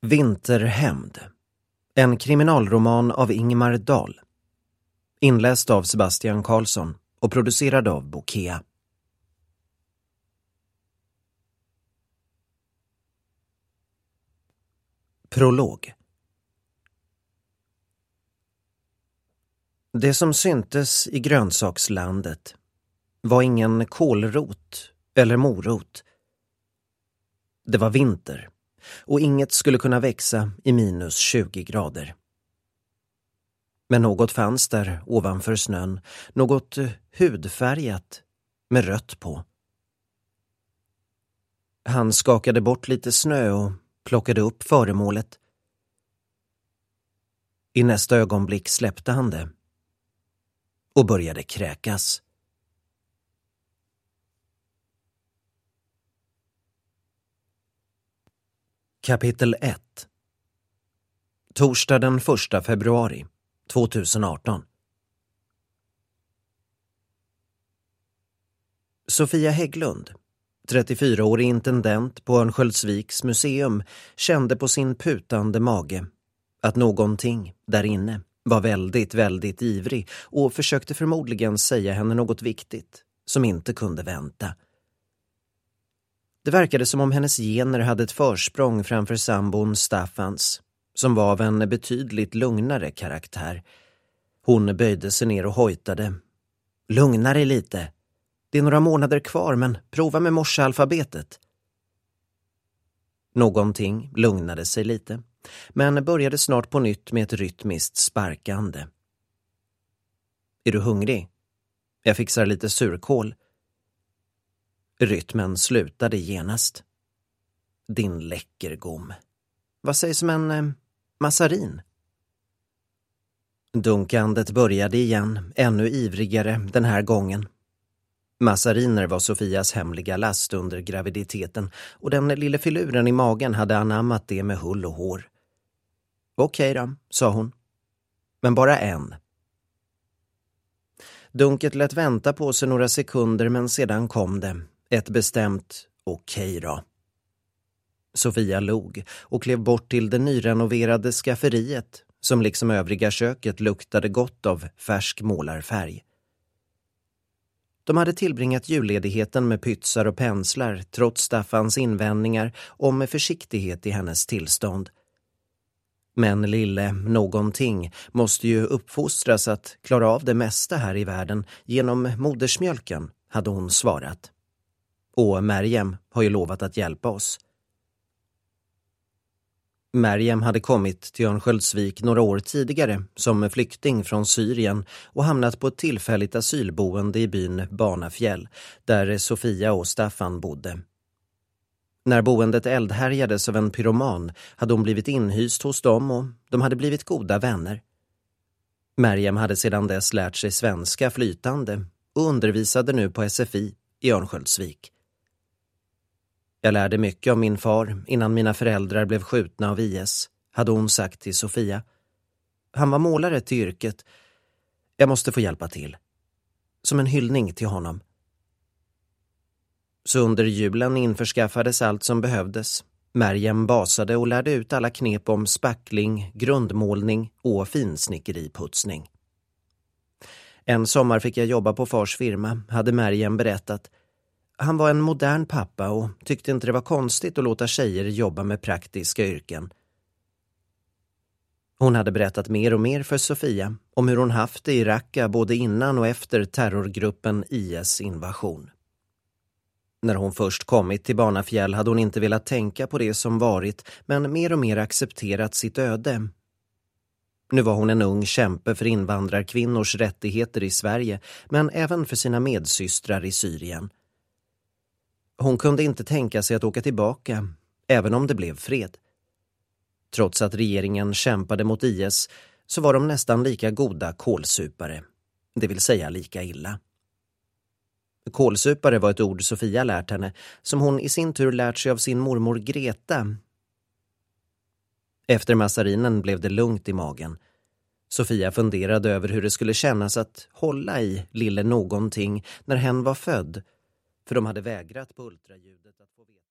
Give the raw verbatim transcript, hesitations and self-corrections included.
Vinterhämnd. En kriminalroman av Ingemar Dahl. Inläst av Sebastian Karlsson och producerad av Bokea. Prolog. Det som syntes i grönsakslandet var ingen kålrot eller morot. Det var vinter och inget skulle kunna växa i minus tjugo grader. Men något fanns där ovanför snön, något hudfärgat med rött på. Han skakade bort lite snö och plockade upp föremålet. I nästa ögonblick släppte han det och började kräkas. Kapitel ett. Torsdag den första februari tjugoarton. Sofia Hägglund, trettiofyraårig intendent på Örnsköldsviks museum, kände på sin putande mage att någonting där inne var väldigt, väldigt ivrig och försökte förmodligen säga henne något viktigt som inte kunde vänta. Det verkade som om hennes gener hade ett försprång framför sambon Staffans, som var av en betydligt lugnare karaktär. Hon böjde sig ner och hojtade. Lugna dig lite. Det är några månader kvar, men prova med morsealfabetet. Någonting lugnade sig lite, men började snart på nytt med ett rytmiskt sparkande. Är du hungrig? Jag fixar lite surkål. Rytmen slutade genast. Din läckergom. Vad sägs om en eh, massarin? Dunkandet började igen, ännu ivrigare den här gången. Massariner var Sofias hemliga last under graviditeten och den lilla filuren i magen hade anammat det med hull och hår. Okej då, sa hon. Men bara en. Dunket lät vänta på sig några sekunder, men sedan kom det. Ett bestämt okej då. Sofia log och klev bort till det nyrenoverade skafferiet som liksom övriga köket luktade gott av färsk målarfärg. De hade tillbringat julledigheten med pytsar och penslar trots Staffans invändningar om med försiktighet i hennes tillstånd. Men lille någonting måste ju uppfostras att klara av det mesta här i världen genom modersmjölken, hade hon svarat. Och Merjem har ju lovat att hjälpa oss. Merjem hade kommit till Örnsköldsvik några år tidigare som flykting från Syrien och hamnat på ett tillfälligt asylboende i byn Banafjäll, där Sofia och Staffan bodde. När boendet eldhärjades av en pyroman hade hon blivit inhyst hos dem och de hade blivit goda vänner. Merjem hade sedan dess lärt sig svenska flytande och undervisade nu på S F I i Örnsköldsvik. Jag lärde mycket om min far innan mina föräldrar blev skjutna av I S, hade hon sagt till Sofia. Han var målare till yrket. Jag måste få hjälpa till. Som en hyllning till honom. Så under julen införskaffades allt som behövdes. Merjem basade och lärde ut alla knep om spackling, grundmålning och finsnickeriputsning. En sommar fick jag jobba på fars firma, hade Merjem berättat. Han var en modern pappa och tyckte inte det var konstigt att låta tjejer jobba med praktiska yrken. Hon hade berättat mer och mer för Sofia om hur hon haft det i Raqqa både innan och efter terrorgruppen I S invasion. När hon först kommit till Banafjäll hade hon inte velat tänka på det som varit, men mer och mer accepterat sitt öde. Nu var hon en ung kämpe för invandrarkvinnors rättigheter i Sverige, men även för sina medsystrar i Syrien. Hon kunde inte tänka sig att åka tillbaka, även om det blev fred. Trots att regeringen kämpade mot I S så var de nästan lika goda kålsupare, det vill säga lika illa. Kålsupare var ett ord Sofia lärt henne, som hon i sin tur lärt sig av sin mormor Greta. Efter massarinen blev det lugnt i magen. Sofia funderade över hur det skulle kännas att hålla i lille någonting när hen var född, för de hade vägrat på ultraljudet att få veta.